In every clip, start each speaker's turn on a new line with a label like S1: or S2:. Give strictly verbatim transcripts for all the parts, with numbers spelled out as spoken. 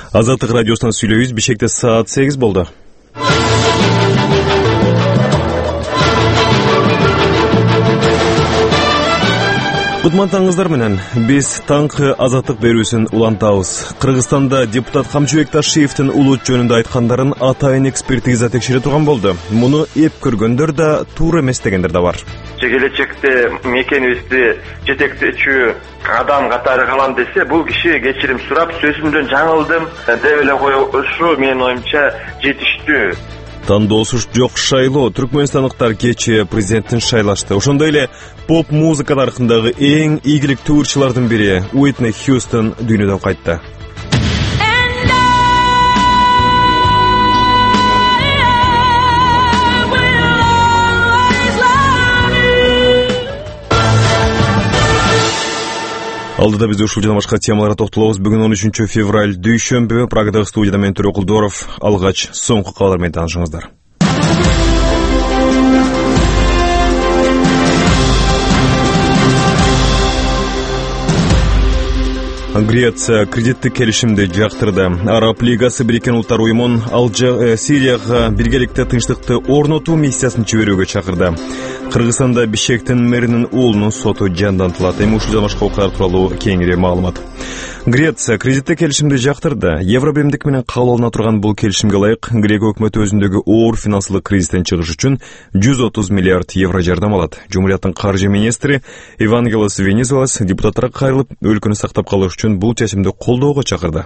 S1: Азаттык радиосунан сүйлөйбүз. Бишкекте саат сегиз болду. Кутмантаңыздар менен биз таңкы азаттык берүүсүн улантабыз. Кыргызстанда депутат Камчыбек Ташиевдин улут жөнүндө айткандарын атайын экспертиза текшере турган болду. Муну эп көргөндөр да, туура эмес дегендер да бар.
S2: Келечекте мекенибизди жетектечү адам катары калам десе, бул киши кечирим сурап, сөзүмдөн жаңылдым деп эле коюшу менин оюмча жетиштүү.
S1: Тандоосуш жок шайлоо. Түркмөнстандыктар кечээ президенттин шайлашты. Ошондой эле поп музыка тарыхындагы эң ийгиликтүү ырчылардын бири Уитни Хьюстон дүйнөдөн кайтты. Алдыда биз ушул жана башка темаларга токтолобуз. Бүгүн он үчүнчү февраль дүйшөмбү. Прагадагы студияда мен Төрө Кулдоров. Алгач соңку кабарлар менен таанышыңыздар. Греция кредиттик келишимди жактырды. Араб лигасы Бириккен Улуттар уюмун Алжа Сирияга биргеликте тынчтыкты орнотуу миссиясын жиберүүгө чакырды. Кыргызстанда Бишкектин мэринин уулунун соту жандантылат. Эми ушул жана башка окуялар тууралуу кеңири маалымат. Греция кредиттик келишимди жактырды. Евробиримдик менен кабыл алына турган бул келишимге ылайык Грек өкмөтү өзүндөгү оор финансылык кризистен чыгыш үчүн жүз отуз миллиард евро жардам алат. Жумурияттын каржы министри Евангелос Венизуэлас депутаттарга кайрылып, өлкөнү сактап калыш үчүн бул чечимди колдоого чакырды.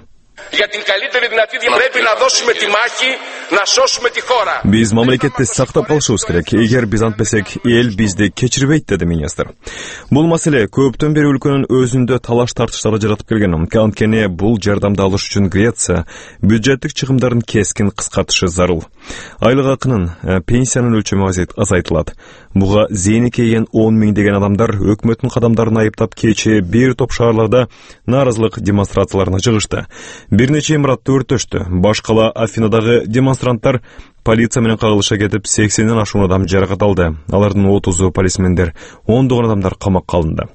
S1: Биз мамлекетти сактап калышыбыз керек. Эгер биз антпесек, эл бизди кечирбейт, деди министр. Бул маселе көптөн бери өлкөнүн өзүндө талаш тартыштарды жаратып келген. Анткени бул жардамды алыш үчүн Греция бюджеттик чыгымдарын кескин кыскартышы зарыл. Айлык акынын, пенсиянын өлчөмү азайтылат. Буга зейни кейген он миңдеген адамдар өкмөттүн кадамдарын айыптап кечээ бир топ шаарларда нааразылык демонстрацияларына чыгышты. Бир нече имаратты өрттөштү. Башкала Афинадагы демонстранттар полиция менен кагылыша кетип, сексенден ашуун адам жаракат алды. Алардын отузу полисмендер, ондогон адамдар камакка алынды.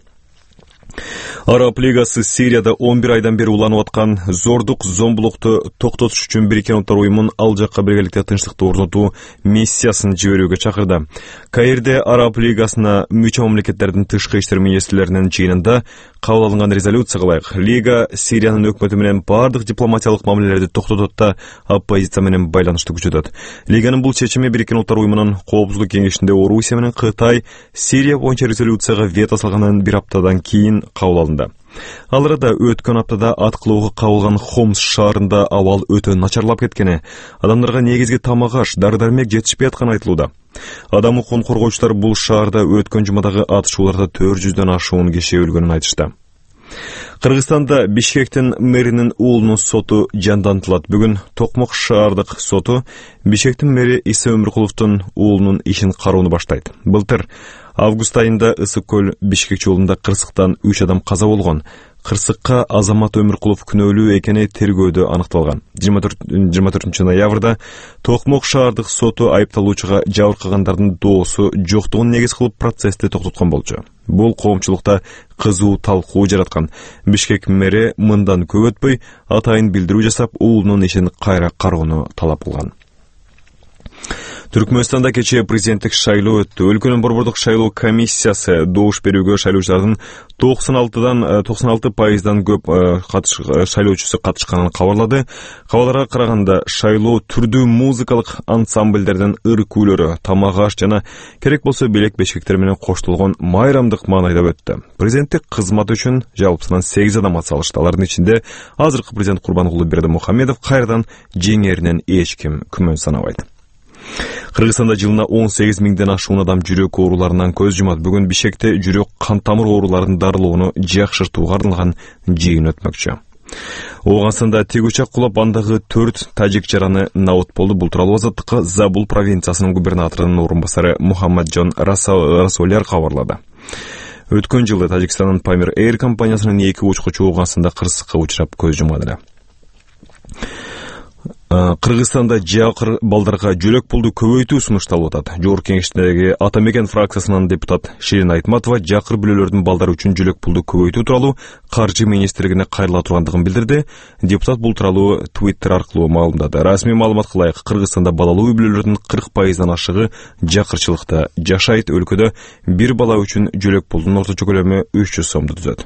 S1: Араб лигасы Сирияда он бир айдан бери уланып аткан зордук, зомбулукту токтотуш үчүн Бириккен Улуттар уюмун ал жакка биргеликте тынчтыкты орнотуу миссиясын жиберүүгө чакырды. Каирде Араб лигасына мүчө мамлекеттердин тышкы иштер министрлеринин жыйынында кабыл алынган резолюцияга ылайык Лига Сириянын өкмөтү менен бардык дипломатиялык мамилелерди токтотот да оппозиция менен байланышты күчөтөт. Лиганын бул чечими Бириккен Улуттар уюмунун Коопсуздук кеңешинде Орусия менен Кытай Сирия боюнча резолюцияга вето салгандан бир аптадан кийин кабыл алынды. Ал арада өткөн аптада аткылоого кабылган Хомс шаарында абал өтө начарлап кеткени, адамдарга негизги тамак-аш, дары-дармек жетишпей атканы айтылууда. Адам укугун коргоочулар бул шаарда өткөн жумадагы атышууларда төрт жүздөн ашуун киши өлгөнүн айтышты. Кыргызстанда Бишкектин мэринин уулунун соту жандантылат. Бүгүн Токмок шаардык соту Бишкектин мэри Иса Өмүркуловдун уулунун ишин кароону баштайт. Былтыр август айында Ысык көл Бишкек жолунда кырсыктан үч адам каза болгон. Кырсыкка Азамат Өмүркулов күнөөлүү экени тергөөдө аныкталган. жыйырма төртүнчү ноябрда Токмок шаардык соту айыпталуучуга жабыркагандардын доосу жоктугун негиз кылып процессти токтоткон болчу. Бул коомчулукта кызуу талкуу жараткан. Бишкек мэри мындан көп өтпөй атайын билдирүү жасап, уулунун ишин кайра кароону талап кылган. Түркмөнстанда кечээ президенттик шайлоо өттү. Өлкөнүн борбордук шайлоо комиссиясы добуш берүүгө шайлоочулардын токсон алты пайыздан көп шайлоочусу катышканын кабарлады. Кабарларга караганда шайлоо түрдүү музыкалык ансамбльдердин ыр күүлөрү, тамак-аш жана керек болсо белек бешиктер менен коштолгон майрамдык маанайда өттү. Президенттик кызмат үчүн жалпысынан сегиз адам атсалышты. Алардын ичинде азыркы президент Курбангулы Бердимухамедов кайрадан жеңеринен эч ким күмөн санабайт. Кыргызстанда жылына он сегиз миңден ашуун адам жүрөк ооруларынан көз жумат. Бүгүн Бишкекте жүрөк кан тамыр ооруларынын дарылоону жакшыртууга арналган жыйын өтмөкчү. Оогансында тик учак кулап, андагы төрт тажик жараны набыт болду. Бул тууралуу Азаттыкка Забул провинциясынын губернаторунун орун басары Мухаммаджон Расоляр кабарлады. Өткөн жылы Тажикстандын Памир Эйр компаниясынын эки учкучу оогансында кырсыкка учурап көз жумган эле. Кыргызстанда жакыр балдарга жөлөк пулду көбөйтүү сунушталып атат. Жогорку Кеңештеги Ата Мекен фракциясынын депутат Ширин Айтматова жакыр бүлөлөрдүн балдар үчүн жөлөк пулду көбөйтүү тууралуу каржы министрлигине кайрыла тургандыгын билдирди. Депутат бул тууралуу Twitter аркылуу маалымдады. Расмий маалыматка ылайык, Кыргызстанда балалуу үй-бүлөлөрдүн кырк пайыздан ашыгы жакырчылыкта жашайт. Өлкөдө бир бала үчүн жөлөк пулдун орточо көлөмү үч жүз сомду түзөт.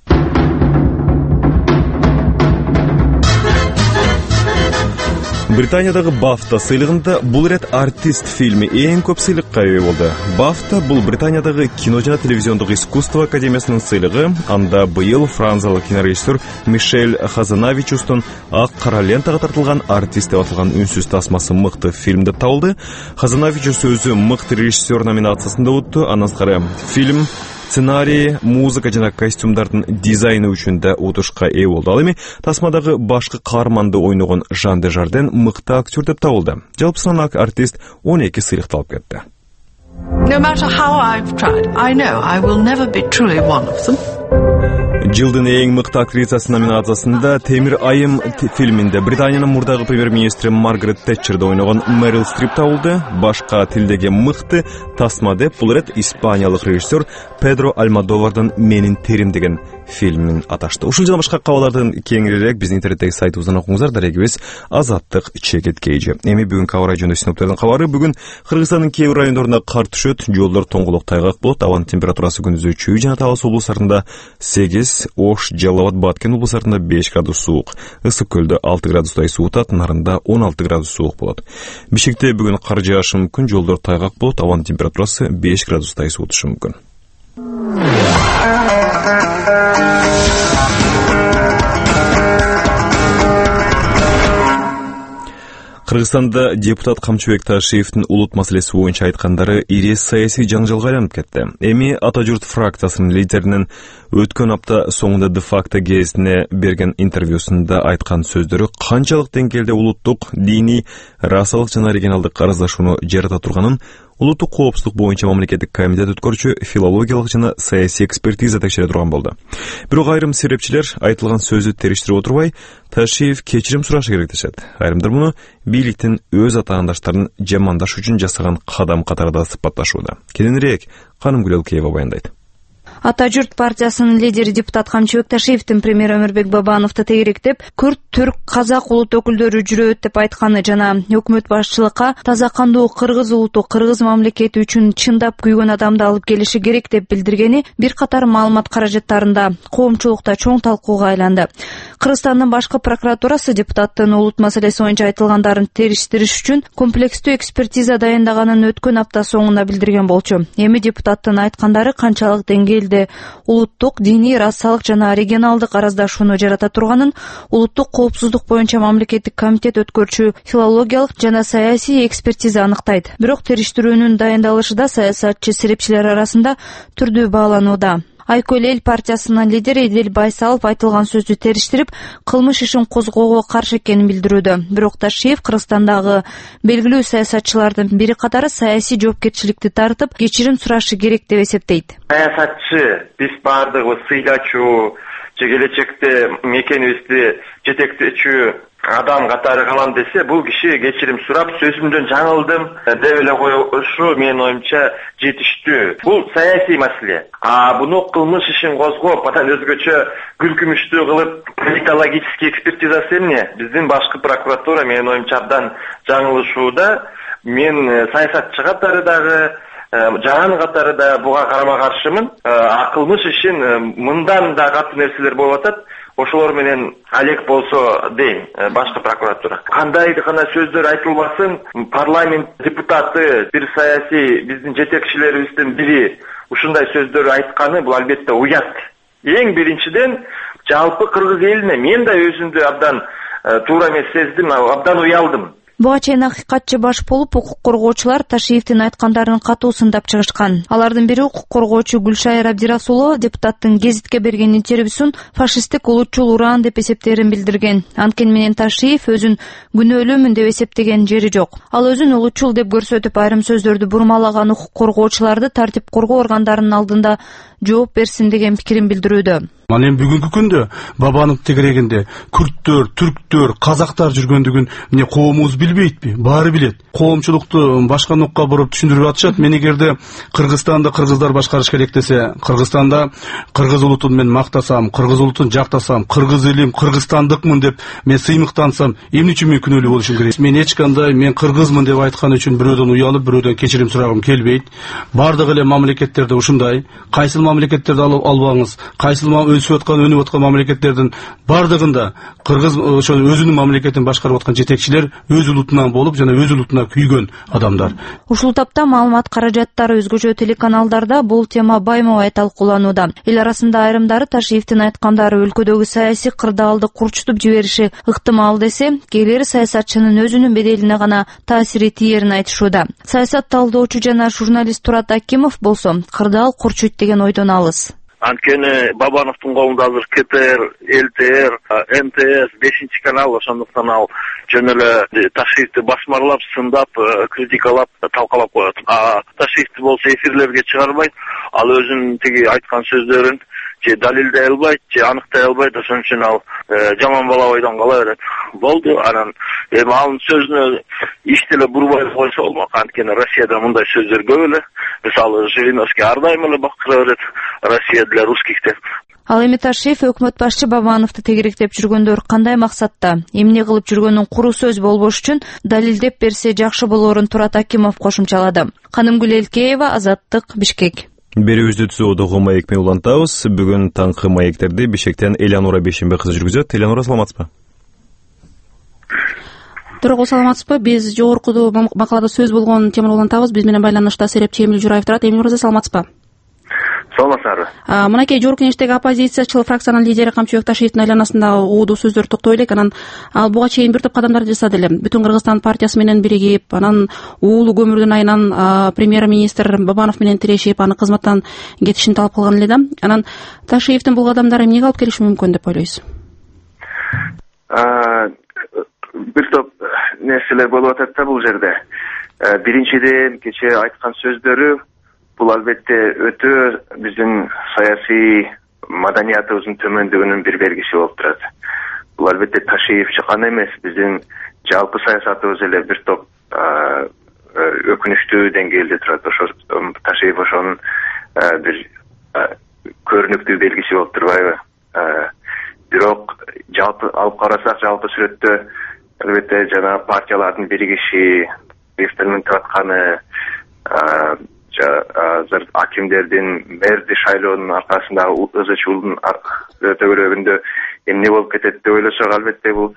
S1: Британиядагы BAFTA сыйлыгында бул рет артист фильми эң көп сыйлыкка ээ болду. BAFTA бул Британиядагы кино жана телевизиондук искусство академиясынын сыйлыгы. Анда быйыл франциялык кинорежиссер Мишель Хазанавичустун ак кара лентага тартылган артист деп аталган үнсүз тасмасы мыкты фильм деп табылды. Хазанавичус өзү мыкты режиссер номинациясында утtu. Андан сырткары фильм, сценарий, музыка жана костюмдардын дизайны үчүн да утушка ээ болду. Ал эми тасмадагы башкы каарманды ойногон Жан де Жарден мыкты актер деп табылды. Жалпысынан артист он эки сыйлыкты алып кетти.
S3: No matter how I've tried, I know I will never be truly one of them.
S1: Жылдын эң мыкты актрисасы номинациясында Темир айым фильминде Британиянын мурдагы премьер-министри Маргарет Тэтчерди ойногон Мэрил Стрип табылды. Башка тилдеги мыкты тасма деп бул рет испаниялык режиссер Педро Альмодовардын Менин терим деген фильмин аташты. Ушул жана башка кабарлардын кеңирээк биздин интернеттеги сайтыбыздан окуңуздар. Дарегибиз Азаттык Чекет Кейжи. Эми бүгүн кабар жөнүндө синоптиктердин кабары. Бүгүн Кыргызстандын кээ бир райондорунда кар түшөт, жолдор тоңголок тайгак болот. Абанын температурасы күндүзү чүй жана Талас облустарында сегиз, Ош, Жалал Абад, Баткен облустарында беш градус суук, Ысык көлдө алты градустай суутат, Нарында он алты градус суук болот. Бишкекте бүгүн кар жаашы мүмкүн, жолдор тайгак болот, абанын температурасы беш градустай суутушу мүмкүн. Кыргызстанда депутат Камчыбек Ташиевдин улут маселеси боюнча айткандары ири саясий жаңжалга айланып кетти. Эми Ата журт фракциясынын лидеринин өткөн апта соңунда де-факто гезитине берген интервьюсунда айткан сөздөрү канчалык деңгээлде улуттук, диний, расалык жана регионалдык араздашууну жарата турганын улуттук коопсуздук боюнча мамлекеттик комитет өткөрчү филологиялык жана саясий экспертиза текшере турган болду. Бирок айрым серепчилер айтылган сөздү териштирип отурбай, Ташиев кечирим сурашы керек дешет. Айрымдар муну бийликтин өз атаандаштарын жамандаш үчүн жасаган кадам катарында сыпатташууда. Кененирээк Каным Гүлелкеева баяндайт.
S4: Ата журт партиясынын лидери депутат Камчыбек Ташиевдин премьер Өмүрбек Бабановду тегеректеп, күрт, түрк, казак улут өкүлдөрү жүрөт деп айтканы жана өкмөт башчылыкка таза кандуу кыргыз улуту, кыргыз мамлекети үчүн чындап күйгөн адамды алып келиши керек деп билдиргени бир катар маалымат каражаттарында коомчулукта чоң талкууга айланды. Кыргызстандын башкы прокуратурасы депутаттын улут маселеси боюнча айтылгандарын териштириш үчүн комплекстүү экспертиза даяндаганын өткөн апта соңунда билдирген болчу. Эми депутаттын айткандары канчалык деңгээлде улуттук, диний, расалык жана регионалдык араздашууну жарата турганын улуттук коопсуздук боюнча мамлекеттик комитет өткөрчү филологиялык жана саясий экспертиза аныктайт. Бирок териштирүүнүн дайындалышында саясатчы серепчилер арасында түрдүү бааланууда. Айкөл эл партиясынын лидери Эдил Байсалов айтылган сөздү териштирип, кылмыш ишин козгоого каршы экенин билдирүүдө. Бирок Ташиев Кыргызстандагы белгилүү саясатчылардын бири катары саясий жоопкерчиликти тартып, кечирим сурашы керек деп эсептейт.
S2: Саясатчы биз баардыгыбыз сыйлачуу, келечекте мекенибизди жетектечүү адам катары калам десе, бул киши кечирим сурап, сөзүмдөн жаңылдым деп эле коюшу менин оюмча жетиштүү. Бул саясий маселе. А буну кылмыш ишин козгоп, анан өзгөчө күлкүмүштүү кылып, политологический экспертизасы эмне? Биздин башкы прокуратура менин оюмча абдан жаңылышууда. Мен саясатчы катары дагы, жан катары да буга карама каршымын. А кылмыш ишин мындан да катуу нерселер болуп атат. Ошолор менен алек болсо дейм, башкы прокуратура. Кандай гана сөздөр айтылбасын, парламент депутаты, бир саясий биздин жетекчилерибиздин бири ушундай сөздөр айтканы бул албетте уят. Эң биринчиден жалпы кыргыз элине мен да өзүмдү абдан туура эмес сездим, абдан уялдым.
S4: Буга чейин акыйкатчы баш болуп, укук коргоочулар Ташиевдин айткандарын катуу сындап чыгышкан. Алардын бири укук коргоочу Гүлшайыр Абдирасулова депутаттын гезитке берген интервьюсун фашисттик улутчул уран деп эсептерин билдирген. Анткени менен Ташиев өзүн күнөөлүүмүн деп эсептеген жери жок. Ал өзүн улутчул деп көрсөтүп, айрым сөздөрдү бурмалаган укук коргоочуларды тартип коргоо органдарынын алдында жооп берсин деген пикирин билдирүүдө.
S5: Анан эми бүгүнкү күндө Бабанов тегерегинде күрттөр, түрктөр, казактар жүргөндүгүн эмне коомубуз билбейтпи? Баары билет. Коомчулукту башка нукка буруп түшүндүрүп атышат. Мен эгерде Кыргызстанды кыргыздар башкарыш керек десе, Кыргызстанда кыргыз улутун мен мактасам, кыргыз улутун жактасам, кыргыз элим, кыргызстандыкмын деп мен сыймыктансам, эмне үчүн мен күнөөлүү болушум керек? Мен эч кандай мен кыргызмын деп айткан үчүн бирөөдөн уялып, бирөөдөн кечирим сурагым келбейт. Бардык эле мамлекеттерде ушундай. Кайсыл мамлекеттерди алып албаңыз, кайсыл өсүп аткан, өнүп аткан мамлекеттердин бардыгында кыргыз ошо өзүнүн мамлекетин башкарып аткан жетекчилер өз улутунан болуп жана өз улутуна күйгөн адамдар.
S4: Ушул тапта маалымат каражаттары өзгөчө телеканалдарда бул тема байма-бай талкууланууда. Эл арасында айрымдары Ташиевдин айткандары өлкөдөгү саясий кырдаалды курчутуп жибериши ыктымал десе, кээдеги саясатчынын өзүнүн беделине гана таасири тиерин айтышууда. Саясат талдоочу жана журналист Турат Акимов болсо кырдаал курчуйт деген ойдон алыс.
S2: Анткени Бабановдун колунда азыр ка тэ эр, эл тэ эр, эн тэ эс, бешинчи канал, ошондуктан ал жөн эле Ташиевди басмарлап, сындап, критикалап, талкалап коет. А Ташиевди болсо эфирлерге чыгарбайт, ал өзүнүн тиги айткан сөздөрүн же далилдей албайт, же аныктай албайт, ошон үчүн ал жаман бала ойдон кала берет. Болду, анан эми анын сөзүнө иш деле бурбай койсо болмок, анткени Россияда мындай сөздөр көп эле. Мисалы, Жириновский ар дайым эле бакыра берет, Россия для русских деп.
S4: Ал эми Ташиев өкмөт башчы Бабановду тегеректеп жүргөндөр кандай максатта, эмне кылып жүргөнүн куру сөз болбош үчүн далилдеп берсе жакшы болорун Турат Акимов кошумчалады. Канымгүл Элкеева, Азаттык, Бишкек.
S1: Берүүбүздү түзүүдөгү маек менен улантабыз. Бүгүн таңкы маектерди Бишкектен Элеонора Бейшембек кызы жүргүзөт. Элеонора, саламатсызбы?
S6: Төрөгө саламатсызбы? Биз жогорку макалада сөз болгон теманы улантабыз. Биз менен байланышта Серепчи Эмил Жураев турат. Эмил мырза, саламатсызбы?
S2: Саламатсызбы.
S6: Мынакей жогорку кеңештеги оппозициячыл фракциянын лидери Камчыбек Ташиевдин айланасында уудуу сөздөр токтой элек. Анан ал буга чейин бир топ кадамдар жасады эле. Бүтүн Кыргызстан партиясы менен биригип, анан уулу көмүрдүн айынан премьер-министр Бабанов менен тирешип, аны кызматтан кетишин талап кылган эле да. Анан Ташиевдин бул кадамдары эмнеге алып келиши мүмкүн деп ойлойсуз?
S2: Бир топ нерселер болуп атат да бул жерде. Биринчиден, кечээ айткан сөздөрү бул албетте өтө биздин саясий маданиятыбыздын төмөндүгүнүн бир белгиси болуп турат. Бул албетте Ташиевчи гана эмес, биздин жалпы саясатыбыз эле бир топ өкүнүчтүү деңгээлде турат. Ошо Ташиев ошонун бир көрүнүктүү белгиси болуп турбайбы? Бирок жалпы алып карасак, жалпы сүрөттө албетте жана партиялардын биригиши, эксперимент атканы, азыр акимдердин мэрди шайлоонун аркасында ызычуулдун төбөлөгүндө эмне болуп кетет деп ойлосок, албетте бул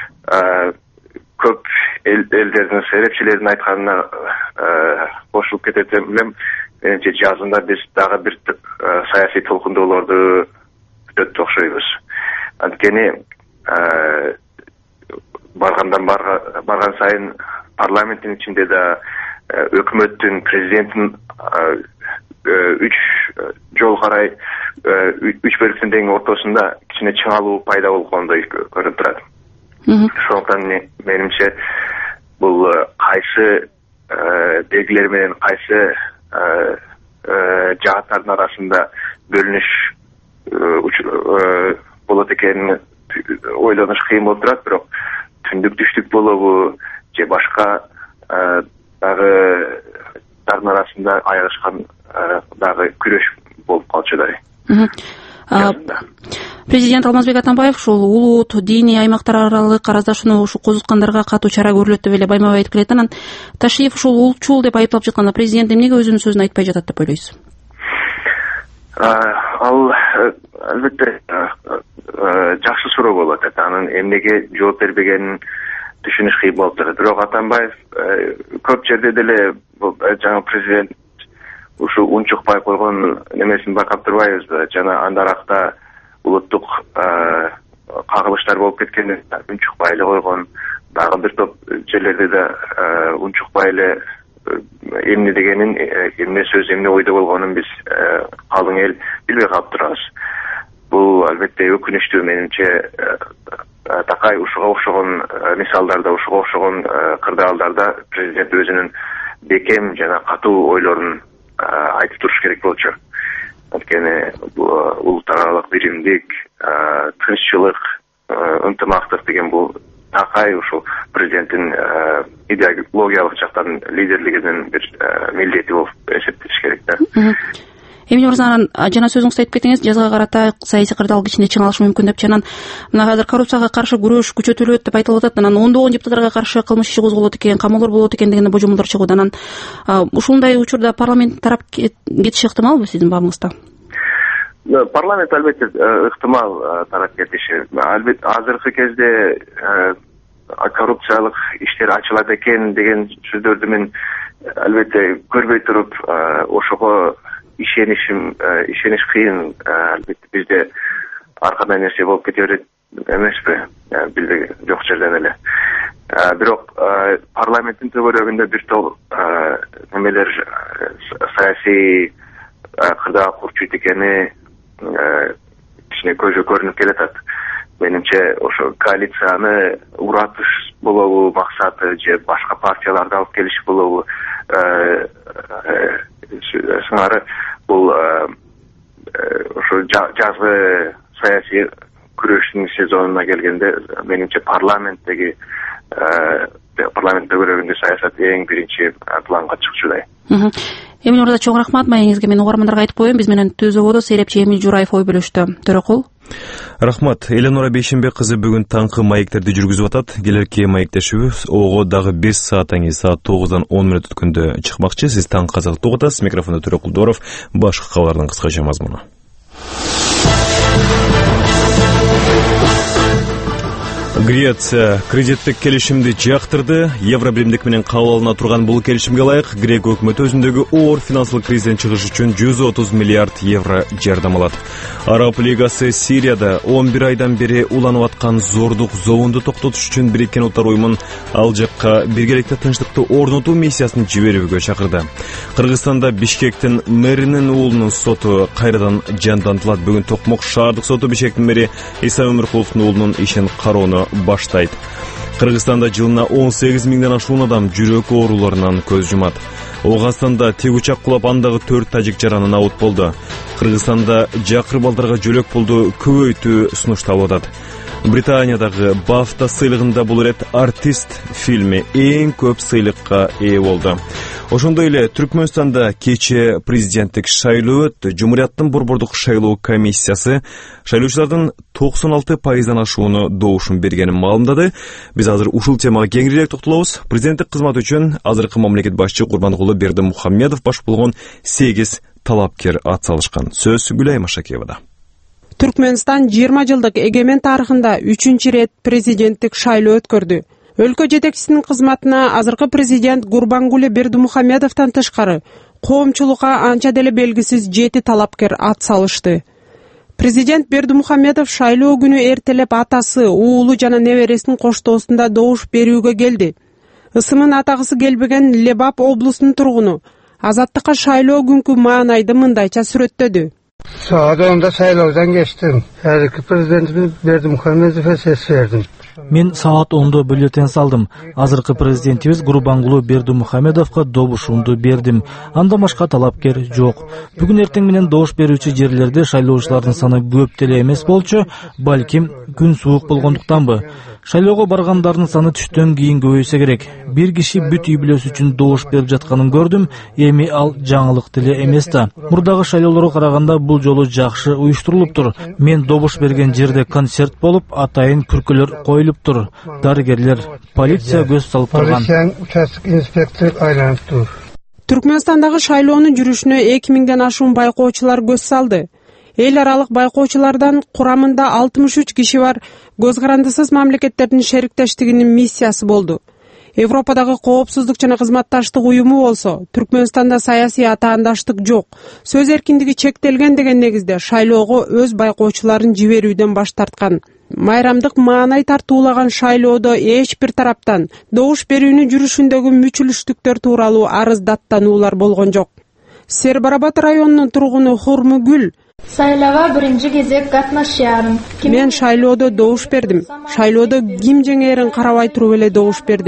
S2: көп элдердин, серепчилердин айтканына кошулуп кетет деп билем. Менимче жазында биз дагы бир саясий толкундоолорду күтөт окшойбуз. Анткени баргандан барган сайын парламенттин ичинде да өкмөттүн, президенттин үч жол карай үч бөлүктүн тең ортосунда кичине чыңалуу пайда болгондой көрүнүп турат. Ошондуктан менимче бул кайсы белгилер менен кайсы жааттардын арасында бөлүнүш болот экенин ойлоnuş кыйын болуп турат, бирок түндүк түштүк болобу же башка дагы тардын арасында аягышкан дагы күрөш болуп калчудай.
S6: Президент Алмазбек Атамбаев ушул улут, диний аймактар аралык караздашууну ушу козуткандарга катуу чара көрүлөт деп эле байма-бай айтып келет. Анан Ташиев ушул улутчул деп айыптап жатканда президент эмнеге өзүнүн сөзүн айтпай жатат деп ойлойсуз?
S2: Ал албетте жакшы суроо болуп атат. Анын эмнеге жооп бербегенин түшүнүш кыйын болуп турат. Бирок Атамбаев көп жерде деле жаңы президент ушу унчукпай койгон немесин байкап турбайбызбы? Жана андаракта улуттук кагылыштар болуп кеткенин унчукпай эле койгон. Дагы бир топ жерлерде да унчукпай эле эмне дегенин, эмне сөз, эмне ойдо болгонун биз калың эл билбей калып турабыз. Бул албетте өкүнүчтүү. Менимче такай ушуга окшогон мисалдарда, ушуга окшогон кырдаалдарда президент өзүнүн бекем жана катуу ойлорун айтып туруш керек болчу. Анткени бул улуттар аралык биримдик, тынччылык, ынтымактык деген бул такай ушул президенттин идеологиялык жактан лидерлигинин бир милдети болуп эсептелиш керек да.
S6: Эмне мырза, анан жана сөзүңүздү айтып кеттиңиз, жазга карата саясий кырдаалдын ичинде чыңалышы мүмкүн деп, анан мына азыр коррупцияга каршы күрөш күчөтүлөт деп айтылып атат. Анан ондогон депутаттарга каршы кылмыш иши козголот экен, камоолор болот экен деген божомолдор чыгууда. Анан ушундай учурда парламент тарап кетиши ыктымалбы сиздин бабыңызда?
S2: Парламент албетте ыктымал тарап кетиши. Албетте азыркы кезде коррупциялык иштер ачылат экен деген сөздөрдү мен албетте көрбөй туруп ошого ишенишим ишениш кыйын. Албетте бизде ар кандай нерсе болуп кете берет эмеспи, билбеген жок жерден эле. Бирок парламенттин төбөлөгүндө бир топ немелер саясий кырдаал курчуйт экени кичине көзгө көрүнүп келатат. Менимче ошо коалицияны уратыш болобу максаты же башка партияларды алып келиш болобу, сыңары бул ошо жазгы саясий күрөштүн сезонуна келгенде менимче парламенттеги парламент төбөлөгүндө саясат эң биринчи планга чыкчудай.
S6: Эмне мырза, чоң рахмат. Маегиңизге мен угармандарга айтып коеюн, биз менен Түз ободо Серепчи Эмил Жураев ой бөлүштү. Төрөкул.
S1: Рахмат. Эленора Бейшембек кызы бүгүн таңкы маектерди жүргүзүп атат. Келерки маектешибиз ого дагы беш сааттан кийин саат тогуздан он мүнөт өткөндө чыкмакчы. Сиз таң казакты угатасыз. Микрофондо Төрөкул Доров. Башкы кабарлардын кыскача мазмуну. Греция кредиттик келишимди жактырды. Евро биримдик менен кабыл алына турган бул келишимге ылайык Грек өкмөтү өзүндөгү оор финансылык кризистен чыгыш үчүн жүз отуз миллиард евро жардам алат. Араб лигасы Сирияда он бир айдан бери уланып аткан зордук зоонду токтотуш үчүн Бириккен Улуттар уюмун ал жакка биргеликте тынчтыкты орнотуу миссиясын жиберүүгө чакырды. Кыргызстанда Бишкектин мэринин уулунун соту кайрадан жандантылат. Бүгүн Токмок шаардык соту Бишкектин мэри Иса Өмүркуловдун уулунун ишин кароону баштайт. Кыргызстанда жылына он сегиз миңден ашуун адам жүрөк ооруларынан көз жумат. Оогастанда тик учак кулап андагы төрт тажик жаранын абут болду. Кыргызстанда жакыр балдарга жөлөк пулду көбөйтүү сунушталып атат. Британиядагы Бафта сыйлыгында бул ирет артист фильми эң көп сыйлыкка ээ болду. Ошондой эле Түркмөнстанда кечээ президенттик шайлоо өттү. Жумурияттын борбордук шайлоо комиссиясы шайлоочулардын токсон алты пайыздан ашууну добушун бергенин маалымдады. Биз азыр ушул темага кеңирээк токтолобуз. Президенттик кызмат үчүн азыркы мамлекет башчы Курбангулы Бердимухамедов баш болгон сегиз талапкер атсалышкан. Сөз Гүлай Машакиевада.
S7: Түркмөнстан жыйырма жылдык эгемен тарыхында үчүнчү рет президенттик шайлоо өткөрдү. Өлкө жетекчисинин кызматына азыркы президент Гурбангулы Бердимухамедовдон тышкары коомчулукка анча деле белгисиз жети талапкер атсалышты. Президент Бердимухамедов шайлоо күнү эртелеп атасы, уулу жана небересинин коштоосунда добуш берүүгө келди. Ысымын атагысы келбеген Лебап облусунун тургуну Азаттыкка шайлоо күнкү маанайды мындайча сүрөттөдү.
S8: Saat onda saylovdan geçtim. Erki prezidentimiz Berdimuhamedov'a ses verdim.
S9: Мен саат ондо бюллетен салдым. Азыркы президентибиз Гурбангулы Бердимухамедовго добушумду бердим. Андан башка талапкер жок. Бүгүн эртең менен добуш берүүчү жерлерде шайлоочулардын саны көп деле эмес болчу, балким күн суук болгондуктанбы. Шайлоого баргандардын саны түштөн кийин көбөйсө керек. Бир киши бүт үй бүлөсү үчүн добуш берип жатканын көрдүм. Эми ал жаңылык деле эмес да. Мурдагы шайлоолорго караганда бул жолу жакшы уюштурулуптур. Мен добуш берген жерде концерт болуп, атайын күркөлөр коюлуп тур. Дарыгерлер, полиция көз салып турган.
S7: Түркмөнстандагы шайлоонун жүрүшүнө эки миңден ашуун байкоочулар көз салды. Эл аралык байкоочулардан курамында алтымыш үч киши бар көз карандысыз мамлекеттердин шериктештигинин миссиясы болду. Европадагы коопсуздук жана кызматташтык уюму болсо, Түркмөнстанда саясий атаандаштык жок, сөз эркиндиги чектелген деген негизде шайлоого өз байкоочуларын жиберүүдөн баш тарткан. Майрамдык маанай тартуулаган шайлоодо эч бир тараптан добуш берүүнүн жүрүшүндөгү мүчүлүштүктөр тууралуу арыз даттануулар болгон жок. Сербарабат районунун тургуну Хурмугүл
S10: Сайлова биринчи кезек катнашам.
S7: Мен шайлоодо добуш бердим. Шайлоодо ким жеңээрин карабай туруп эле добуш бердим.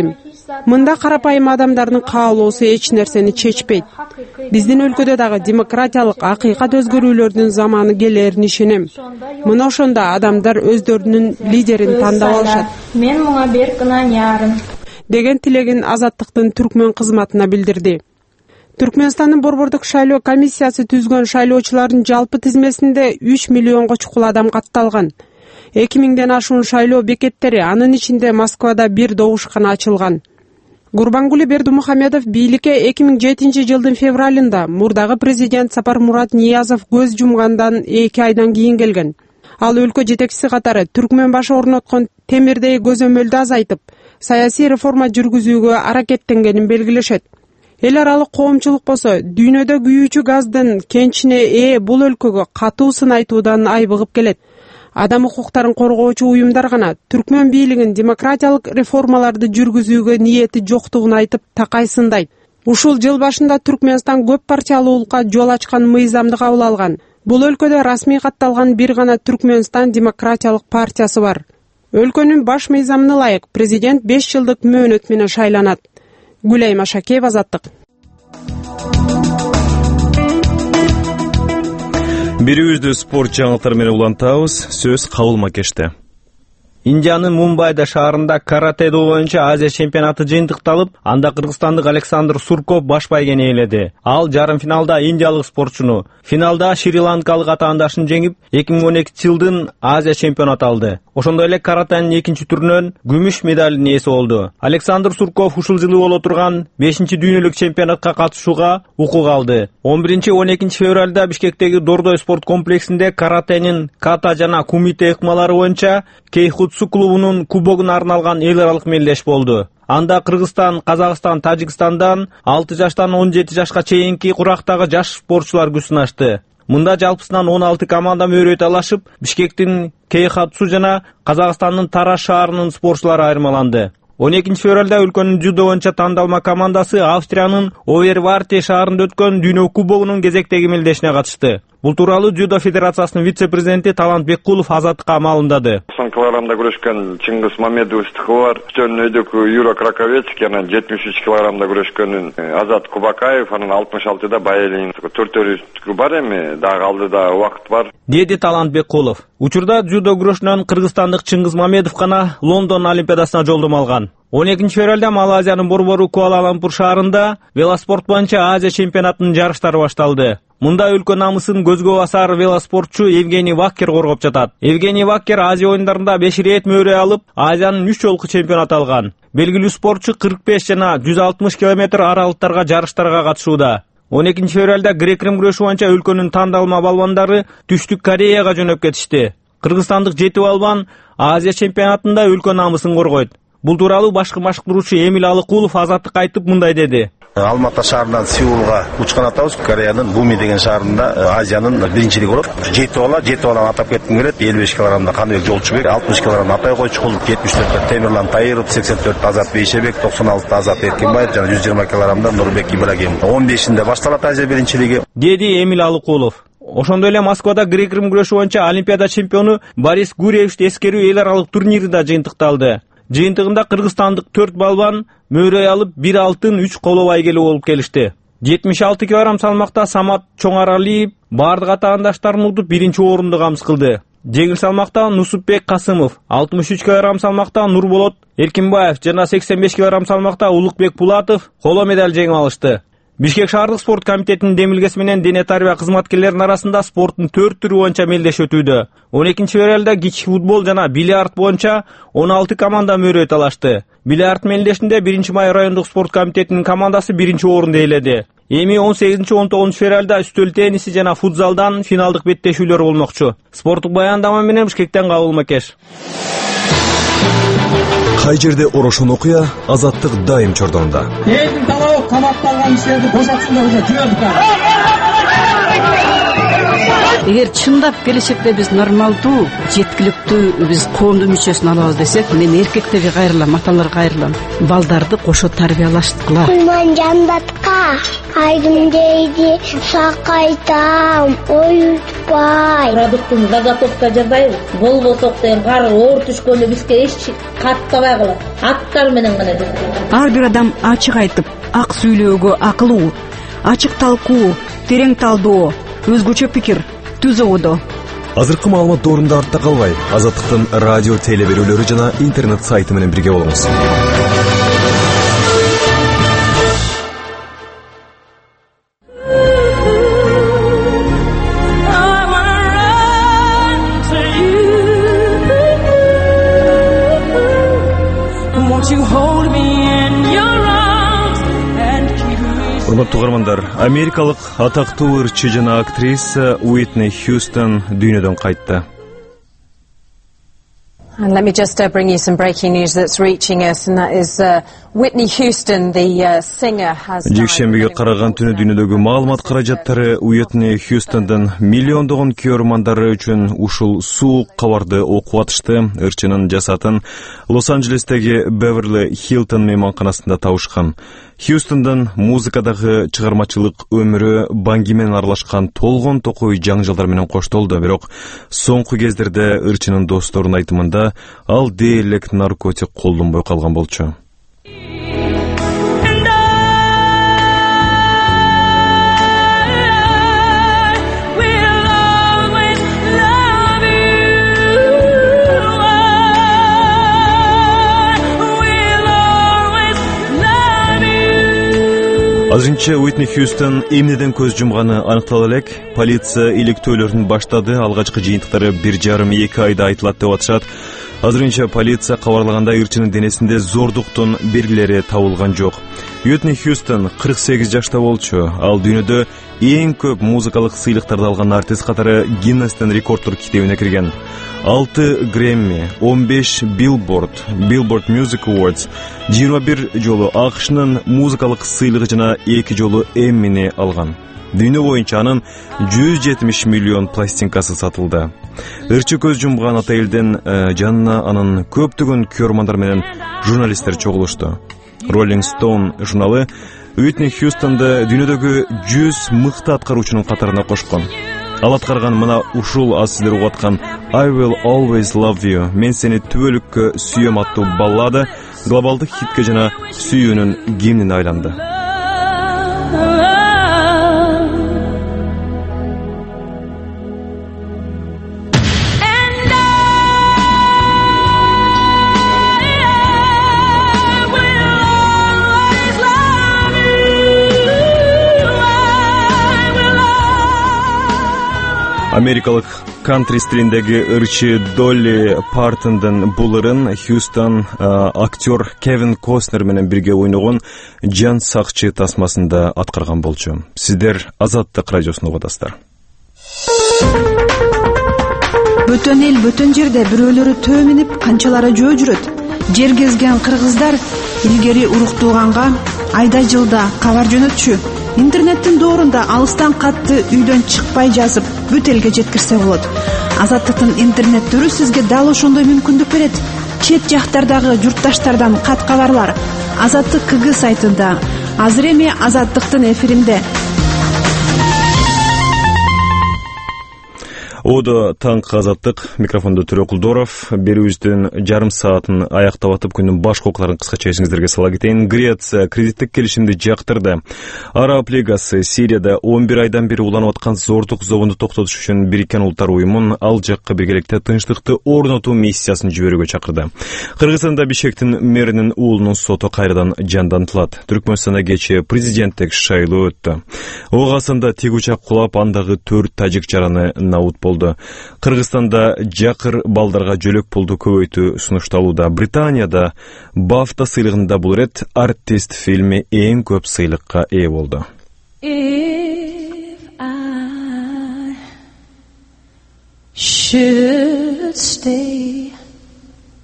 S7: Мында карапайым адамдардын каалоосу эч нерсени чечпейт. Биздин өлкөдө дагы демократиялык акыйкат өзгөрүүлөрдүн заманы келерин ишенем. Мына ошондо адамдар өздөрүнүн лидерин тандап алышат.
S10: Мен муңа берк ынанярым.
S7: Деген тилегин Азаттыктын түркмөн кызматына билдирди. Түркмөнстандын борбордук шайлоо комиссиясы түзгөн шайлоочулардын жалпы тизмесинде үч миллионго чукул адам катталган. эки миңден ашуун шайлоо бекеттери, анын ичинде Москвада бир добушкана ачылган. Гурбангулы Бердымухамедов бийликке эки миң жетинчи жылдын февралында мурдагы президент Сапармурат Ниязов көз жумгандан эки айдан кийин келген. Ал өлкө жетекчиси катары түркмөн башы орноткон темирдей көзөмөлдү азайтып, саясий реформа жүргүзүүгө аракеттенгенин белгилешет. Эл аралык коомчулук болсо дүйнөдө күйүүчү газдын кенчине ээ бул өлкөгө катуу сын айтуудан айбыгып келет. Адам укуктарын коргоочу уюмдар гана түркмөн бийлигин демократиялык реформаларды жүргүзүүгө ниети жоктугун айтып такайсындайт. Ушул жыл башында Түркмөнстан көп партиялуулукка жол ачкан мыйзамды кабыл алган. Бул өлкөдө расмий катталган бир гана Түркмөнстан демократиялык партиясы бар. Өлкөнүн баш мыйзамына ылайык президент беш жылдык мөөнөт менен шайланат. Гүлай Машакеев, Азаттык.
S1: Бирүүбүздү спорт жаңылыктары менен улантабыз. Сөз Кабыл Макеште.
S11: Индиянын Мумбайда шаарында каратэ боюнча Азия чемпионаты жыйынтыкталып, анда кыргызстандык Александр Сурков баш байгени ээледи. Ал жарым финалда индиялык спортчуну, финалда шри-ланкалык атаандашын жеңип, эки миң он экинчи жылдын Азия чемпионаты алды. Ошондой эле каратэнин экинчи түрүнөн күмүш медалдын ээси болду. Александр Сурков ушул жылы боло турган бешинчи дүйнөлүк чемпионатка катышууга укук алды. он биринчи он экинчи февралда Бишкектеги Дордой спорт комплексинде каратэнин ката жана кумите ыкмалары боюнча Кейхутсу клубунун кубогуна арналган эл аралык мелдеш болду. Анда Кыргызстан, Казакстан, Тажикстандан алты жаштан он жети жашка чейинки курактагы жаш спортчулар күч сынашты. Мында жалпысынан он алты команда мөөрөй талашып, Бишкектин Кейхатсу жана Казакстандын Тараш шаарынын спортчулары айырмаланды. он экинчи февралда өлкөнүн жудо боюнча тандалма командасы Австриянын Оверварте шаарында өткөн дүйнө кубогунун кезектеги мелдешине катышты. Бул тууралуу Дзюдо федерациясынын вице-президенти Талант Беккулов Азаттыкка маалымдады.
S12: тоқсан килограммда күрөшкөн Чыңгыз Мамедовстук бар. Өйдөкү Юра Краковецкий, анан жетимиш үч килограммда күрөшкөнүн Азат Кубакаев, анан алтымыш алтыда Байелин төртөөрүстүкү бар эми, дагы алдыда убакыт бар.
S11: Деди Талант Беккулов. Учурда дзюдо күрөшүнөн кыргызстандык Чыңгыз Мамедов гана Лондон Олимпиадасына жолдомо алган. он экинчи февралда Малайзиянын борбору Куала-Лумпур шаарында велоспорт боюнча Азия чемпионатынын жарыштары башталды. Мында өлкө намысын көзгө басар велоспортчу Евгений Ваккер коргоп жатат. Евгений Ваккер Азия оюндарында беш ирет мөөрөй алып, Азиянын үч жолку чемпионат алган. Белгилүү спортчу кырк беш жана жүз алтымыш километр аралыктарга жарыштарга катышууда. он экинчи февралда грек-рим күрөшү боюнча өлкөнүн тандалма балбандары Түштүк Кореяга жөнөп кетишти. Кыргызстандык жети балбан Азия чемпионатында өлкө намысын коргойт. Бул тууралуу башкы машыктыруучу Эмил Алыкулов Азаттыкка айтып мындай деди.
S13: Алматы шаарынан Сеулга учкан атабыз. Кореянын Буми деген шаарында Азиянын биринчилиги болот. жети бала, жети баланы атап кетким келет. элүү беш килограммда Каныбек Жолчубек, алтымыш килограмм Атай Койчукул, жетимиш төрттө Темирлан Тайыров, сексен төрттө Азат Бейшебек, токсон алтыда Азат Эркинбаев жана жүз жыйырма килограммда Нурбек Ибрагимов. он бешинде башталат Азия биринчилиги,
S11: деди Эмил Алыкулов. Ошондой эле Москвада грек-рим күрөшү боюнча Олимпиада чемпиону Борис Гурьевичти эскерүү эл аралык турнири да жыйынтыкталды. Жыйынтыгында кыргызстандык төрт балбан мөөрөй алып бир алтын, үч коло байгелүү болуп келишти. жетимиш алты килограмм салмакта Самат Чоңаралиев бардык атаандаштарын утуп биринчи орунду камсыз кылды. Жеңил салмакта Нусупбек Касымов, алтымыш үч килограмм салмакта Нурболот Эркинбаев жана сексен беш килограмм салмакта Улукбек Пулатов коло медаль жеңип алышты. Бишкек шаардык спорт комитетинин демилгеси менен дене тарбия кызматкерлеринин арасында спорттун төрт түрү боюнча мелдеш өтүүдө. он экинчи февралда кичи футбол жана бильярд боюнча он алты команда мөөрөй талашты. Бильярд мелдешинде биринчи май райондук спорт комитетинин командасы биринчи орунду ээледи. Эми он сегизинчи он тогузунчу февралда үстөл тенниси жана футзалдан финалдык беттешүүлөр болмокчу. Спорттук баяндама менен Бишкектен Кабыл Макеш.
S1: Кай жерде орошон окуя, Азаттык дайым чордонунда.
S14: Элдин талабы каматталган иштерди бошотсун деп жүрөдүк. эгер чындап келечекте биз нормалдуу жеткиликтүү биз коомдун мүчөсүн алабыз десек, мен эркектерге кайрылам, аталарга кайрылам, балдарды кошо тарбиялашкыла.
S15: Кулман жандатка айдым дейди, сакайтам, оютпай.
S16: Продуктун заготовка жасайбыз. Болбосок деген кар оор түшкөндө бизге эч каттабай калат. Аттар менен гана жасайбыз.
S17: Ар бир адам ачык айтып, ак сүйлөөгө акылуу, ачык талкуу, терең талдоо, өзгөчө пикир, түз ободо.
S1: Азыркы маалымат доорунда артта калбай, Азаттыктын радио телеберүүлөрү жана интернет сайты менен бирге болуңуз. Урматтуу угармандар, америкалык атактуу ырчы жана актриса Уитни Хьюстон дүйнөдөн кайтты.
S18: And let me just uh, bring you some breaking news that's reaching us, and that is uh, Whitney Houston, the uh, singer, has died.
S1: Жекшембиге караган түнү дүйнөдөгү маалымат каражаттары Уитни Хьюстондун миллиондогон көрөрмандары үчүн ушул суук кабарды окуп атышты. Ырчынын жасатын Лос-Анджелестеги Беверли Хилтон мейманканасында табышкан. Хьюстондун музыкадагы чыгармачылык өмүрү банги менен аралашкан толгон токой жаңжалдар менен коштолду, бирок соңку кездерде ырчынын досторунун айтымында ал дээрлик наркотик колдонбой калган болчу. Азырынча Уитни Хьюстон эмнеден көз жумганы аныктала элек. Полиция иликтөөлөрүн баштады. Алгачкы жыйынтыктары бир жарым эки айда айтылат деп атышат. Азырынча полиция кабарлагандай ырчынын денесинде зордуктун белгилери табылган жок. Уитни Хьюстон кырк сегиз жашта болчу. Ал дүйнөдө эң көп музыкалык сыйлыктарды алган артист катары Гиннестин рекордтор китебине кирген. алты Грэмми, он беш Billboard, Billboard Music Awards, жыйырма бир жолу АКШнын музыкалык сыйлыгы жана эки жолу Эммини алган. Дүйнө боюнча анын жүз жетимиш миллион пластинкасы сатылды. Ырчы көз жумган ата элден жанына анын көптөгөн көрөрмандар менен журналисттер чогулушту. Rolling Stone журналы Уитни Хьюстонду дүйнөдөгү жүз мыкты аткаруучунун катарына кошкон. Ал аткарган мына ушул аз сиздер угуп аткан I Will Always Love You, мен сени түбөлүккө сүйөм аттуу баллада глобалдык хитке жана сүйүүнүн гимнине айланды. Америкалык кантри стилиндеги ырчы Долли Партондун бул ырын Хьюстон актер Кевин Костнер менен бирге ойногон Жан сакчы тасмасында аткарган болчу. Сиздер Азаттык радиосун угуп атасыздар.
S17: Бөтөн эл бөтөн жерде бирөөлөрү төө минип, канчалары жөө жүрөт. Жер кезген кыргыздар илгери уруктууганга айда жылда кабар жөнөтчү. Интернеттин доорунда алыстан катты үйдөн чыкпай жазып, бүт элге жеткирсе болот. Азаттыктын интернеттөрү сизге дал ошондой мүмкүндүк берет. Чет жактардагы журтташтардан кат кабарлар Азаттык КГ сайтында. Азыр эми Азаттыктын эфиринде.
S1: Ода таңкы Азаттык, микрофондо Түрө Кулдоров. Берүүбүздүн жарым саатын аяктап атып, күндүн баш окуяларын кыскача эсиңиздерге сала кетейин. Греция кредиттик келишимди жактырды. Араб лигасы Сирияда он бир айдан бери уланып аткан зордук зобунду токтотуш үчүн Бириккен Улуттар уюмун ал жакка биргеликте тынчтыкты орнотуу миссиясын жиберүүгө чакырды. Кыргызстанда Бишкектин мэринин уулунун соту кайрадан жандантылат. Түркмөнстанда кечээ президенттик шайлоо өттү. Огасында тигучак кулап, андагы төрт тажик жараны наут болду. Кыргызстанда жакыр балдарга жөлөк пулду көбөйтүү сунушталууда. Британияда Бафта сыйлыгында бул рет артист фильми эң көп сыйлыкка ээ болду.
S19: If I should stay,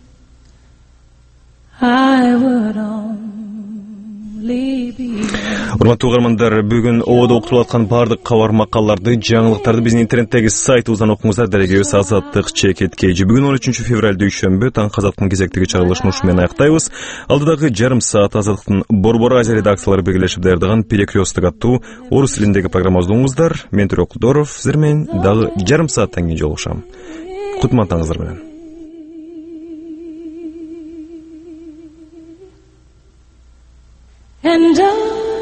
S19: I would only be
S1: Урматтуу угармандар, бүгүн ободо окутулуп аткан баардык кабар макалларды, жаңылыктарды биздин интернеттеги сайтыбыздан окуңуздар. Дарегебиз Азаттык чекит кежи. Бүгүн он үчүнчү февраль дүйшөмбү, таң казактын кезектеги чыгарылышын ушу менен аяктайбыз. Алдыдагы жарым саат Азаттыктын Борбор Азия редакциялары биргелешип даярдаган Перекресток аттуу орус тилиндеги программабызды угуңуздар. Мен Төрөк Кудоров, сиздер менен дагы жарым сааттан кийин жолугушам. Кутман таңыңыздар менен.
S19: And I